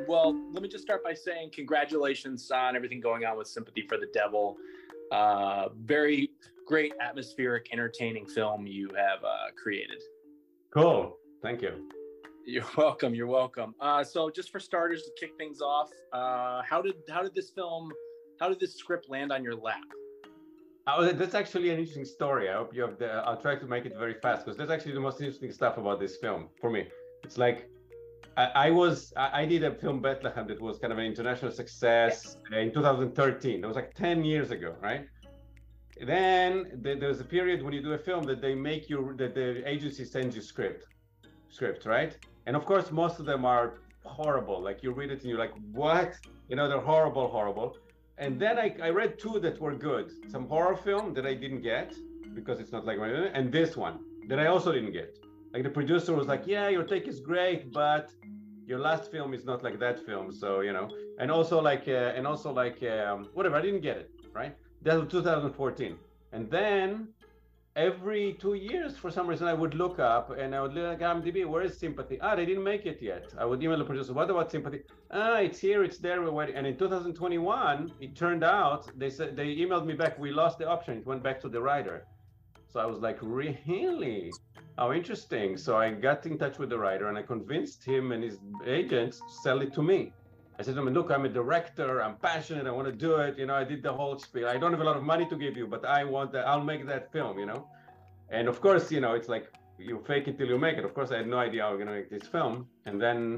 Well, let me just start by saying congratulations on everything going on with Sympathy for the Devil. Very great, atmospheric, entertaining film you have created. Cool. Thank you. You're welcome. You're welcome. So, just for starters, to kick things off, how did this script land on your lap? Oh, that's actually an interesting story. I hope you have I'll try to make it very fast because that's actually the most interesting stuff about this film for me. It's like I did a film Bethlehem that was kind of an international success in 2013. That was like 10 years ago, right? Then there's a period when you do a film that the agency sends you scripts, right? And of course, most of them are horrible. Like you read it and you're like, what? They're horrible. And then I read two that were good. Some horror film that I didn't get because it's not like my, and this one that I also didn't get. Like the producer was like, yeah, your take is great, but your last film is not like that film. So, and also whatever, I didn't get it, right? That was 2014. And then every 2 years, for some reason, I would look up and I would look at IMDb, where is Sympathy? They didn't make it yet. I would email the producer, what about Sympathy? It's here, it's there, we're waiting. And in 2021, it turned out, they emailed me back, we lost the option, it went back to the writer. So I was like, really? Oh, interesting. So I got in touch with the writer and I convinced him and his agents to sell it to me. I said to him, look, I'm a director, I'm passionate, I want to do it. I did the whole spiel. I don't have a lot of money to give you, but I'll make that film, And of course, it's like you fake it till you make it. Of course, I had no idea how we're going to make this film. And then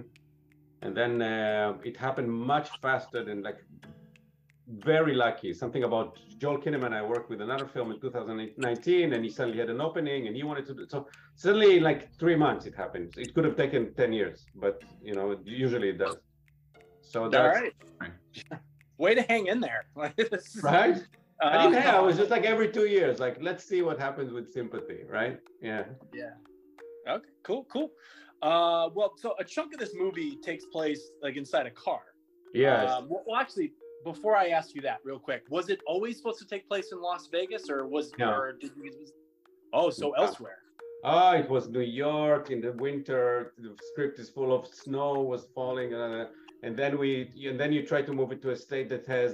it happened much faster than very lucky. Something about Joel Kinnaman. I worked with another film in 2019 and he suddenly had an opening and he wanted to do so. Suddenly, in 3 months, it happened. It could have taken 10 years, but usually it does. So that's all right. Way to hang in there. Right? I didn't have. I was just every 2 years, let's see what happens with Sympathy, right? Yeah. Okay, cool. Well, so a chunk of this movie takes place inside a car. Yes. Well, actually, before I ask you that real quick, was it always supposed to take place in Las Vegas or elsewhere? It was New York in the winter. The script is full of snow, was falling, and then you try to move it to a state that has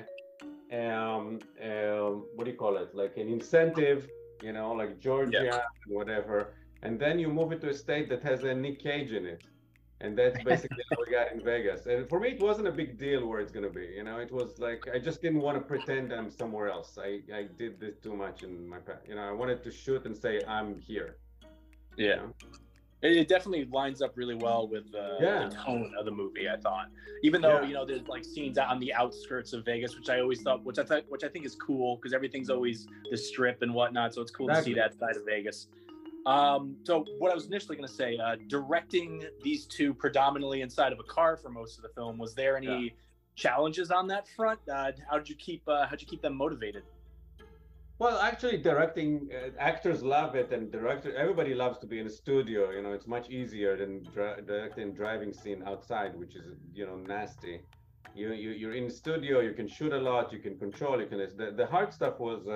what do you call it? Like an incentive, like Georgia, whatever. And then you move it to a state that has a Nick Cage in it, and that's basically how we got in Vegas. And for me, it wasn't a big deal where it's gonna be. It was like I just didn't want to pretend I'm somewhere else. I did this too much in my past. I wanted to shoot and say I'm here. Yeah. It definitely lines up really well with the tone of the movie, I thought. Even though there's scenes out on the outskirts of Vegas, which I think is cool because everything's always the Strip and whatnot. So it's cool to see that side of Vegas. So what I was initially going to say, directing these two predominantly inside of a car for most of the film, was there any challenges on that front? How'd you keep them motivated? Well, actually, directing, actors love it, and everybody loves to be in a studio. It's much easier than directing driving scene outside, which is nasty. You're in the studio, you can shoot a lot, you can control, the hard stuff was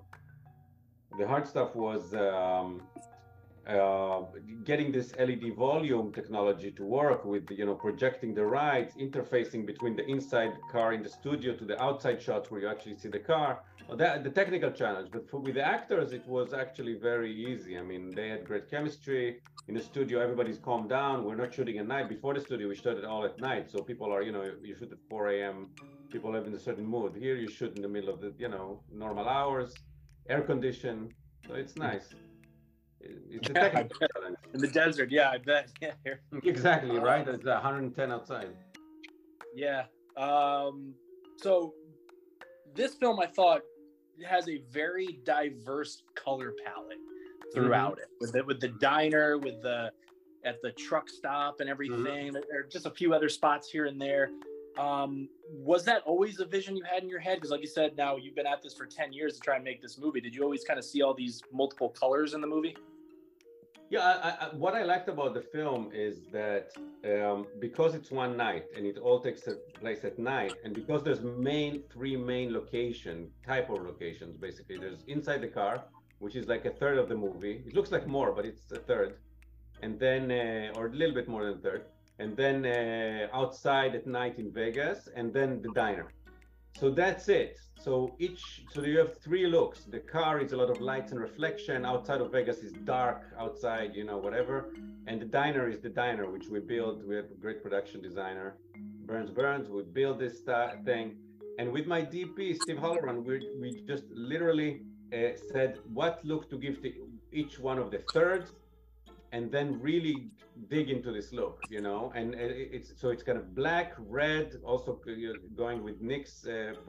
getting this LED volume technology to work with, projecting the rides, interfacing between the inside car in the studio to the outside shots where you actually see the car. The technical challenge, but with the actors, it was actually very easy. I mean, they had great chemistry in the studio. Everybody's calmed down. We're not shooting at night. Before the studio, we shot it all at night. So people are, you shoot at 4 a.m. People live in a certain mood. Here, you shoot in the middle of the, normal hours, air conditioned. So it's nice. It's a technical challenge. In the desert, I bet. Yeah. Exactly, right? It's 110 outside. Yeah. So this film, I thought, has a very diverse color palette throughout it. With the diner, at the truck stop and everything. There are just a few other spots here and there. Was that always a vision you had in your head? Because like you said, now you've been at this for 10 years to try and make this movie. Did you always kind of see all these multiple colors in the movie? Yeah, what I liked about the film is that because it's one night and it all takes place at night, and because there's three main type of locations, basically. There's inside the car, which is like a third of the movie. It looks like more, but it's a third. And then, or a little bit more than a third. and then outside at night in Vegas, and then the diner. So that's it. So you have 3 looks. The car is a lot of lights and reflection. Outside of Vegas is dark outside, you know, whatever. And the diner is the diner, which we built. We have a great production designer, Burns. We build this thing. And with my DP, Steve Holleran, we just literally said what look to give to each one of the thirds, and then really dig into this look, you know. And it's kind of black, red, also going with Nick's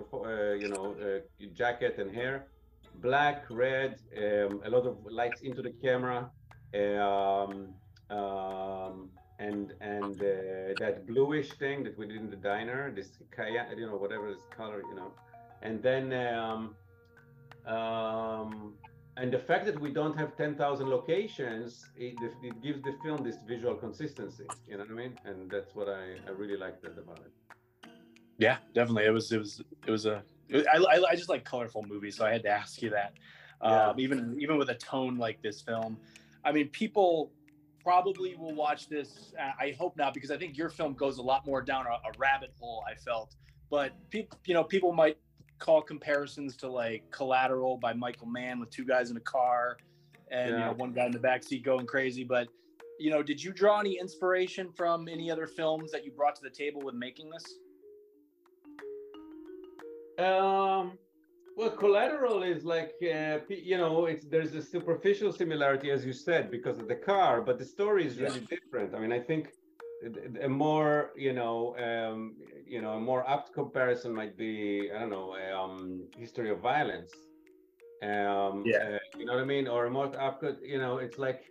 jacket and hair, black, red, a lot of lights into the camera, and that bluish thing that we did in the diner, this kaya, you know, whatever this color, you know. And then and the fact that we don't have 10,000 locations, it gives the film this visual consistency, you know what I mean? And that's what I really liked about it. Yeah, definitely. I just like colorful movies, so I had to ask you that. Even with a tone like this film, I mean, people probably will watch this. I hope not, because I think your film goes a lot more down a rabbit hole, I felt. But people might call comparisons to like Collateral by Michael Mann with 2 guys in a car and one guy in the backseat going crazy. But did you draw any inspiration from any other films that you brought to the table with making this? Well, Collateral is like there's a superficial similarity, as you said, because of the car, but the story is really different. I mean, I think a more a more apt comparison might be, I don't know, History of Violence. You know what I mean? Or a more apt, it's like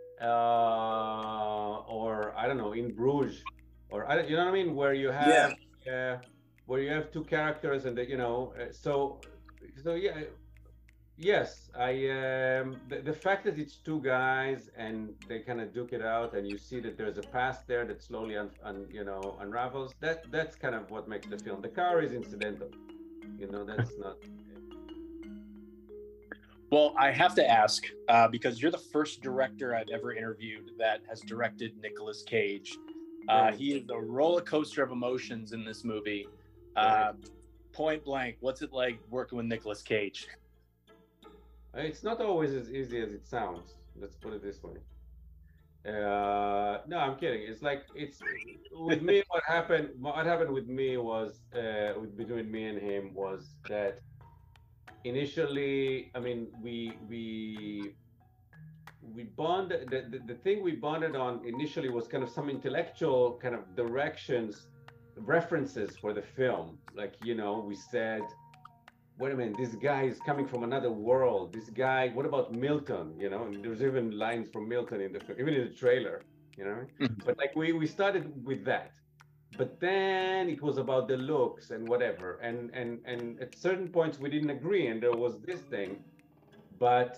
or I don't know, In Bruges, or you know what I mean, where you have where you have 2 characters and yes, the fact that it's 2 guys and they kind of duke it out, and you see that there's a past there that slowly unravels. That's kind of what makes the film. The car is incidental, that's not. Well, I have to ask because you're the first director I've ever interviewed that has directed Nicolas Cage. He is a roller coaster of emotions in this movie. Point blank, what's it like working with Nicolas Cage? It's not always as easy as it sounds. Let's put it this way. No, I'm kidding. It's like, with me, what happened with me was, between me and him, was that initially, I mean, we bonded, the thing we bonded on initially was kind of some intellectual kind of directions, references for the film. Like, we said, wait a minute, this guy is coming from another world. This guy, what about Milton? And there's even lines from Milton in the film, even in the trailer, But like we started with that. But then it was about the looks and whatever. And at certain points we didn't agree, and there was this thing. But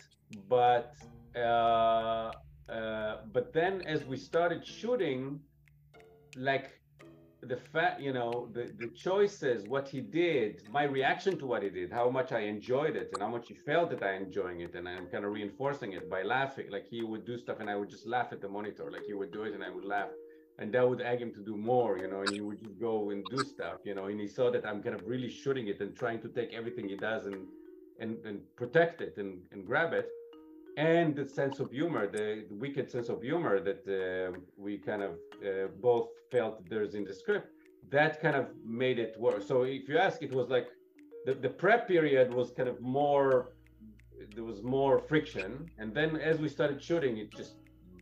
then as we started shooting, like, the fact, the choices, what he did, my reaction to what he did, how much I enjoyed it, and how much he felt that I enjoying it, and I'm kind of reinforcing it by laughing. Like, he would do stuff and I would just laugh at the monitor. Like, he would do it and I would laugh, and that would egg him to do more, and he would just go and do stuff, and he saw that I'm kind of really shooting it and trying to take everything he does and protect it and grab it. And the sense of humor, the wicked sense of humor that we kind of both felt there's in the script, that kind of made it work. So if you ask, it was like the prep period was kind of more, there was more friction. And then as we started shooting, it just,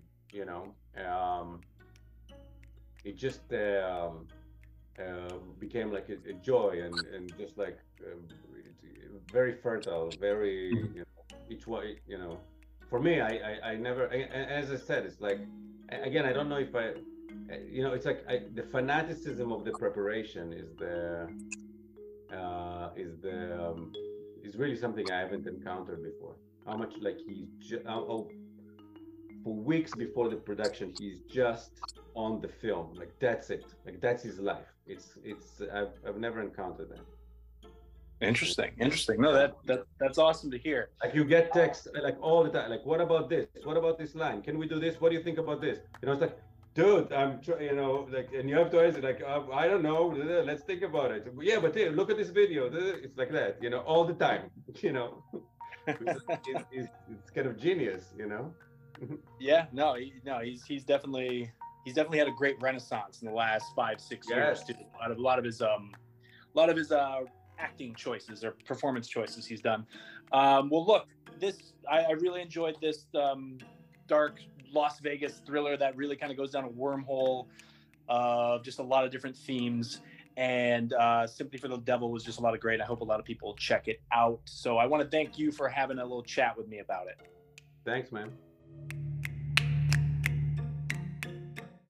became like a joy and just like very fertile, very, each one, For me, I never, as I said, it's like, again, I don't know if it's like the fanaticism of the preparation is really something I haven't encountered before. How much, like, for weeks before the production, he's just on the film, like, that's it, like, that's his life. I've never encountered that. Interesting. No, that's awesome to hear. Like, you get texts like all the time, like, what about this? What about this line? Can we do this? What do you think about this? It's like, dude, you know, like, and you have to answer like, I don't know, let's think about it. Yeah, but here, look at this video. It's like that, you know, all the time, you know. It's kind of genius, you know. Yeah, no, he's definitely had a great renaissance in the last 5-6 years too. A lot of his acting choices or performance choices he's done. Well, look, I really enjoyed this dark Las Vegas thriller that really kind of goes down a wormhole of just a lot of different themes. And Sympathy for the Devil was just a lot of great. I hope a lot of people check it out. So I want to thank you for having a little chat with me about it. Thanks, man.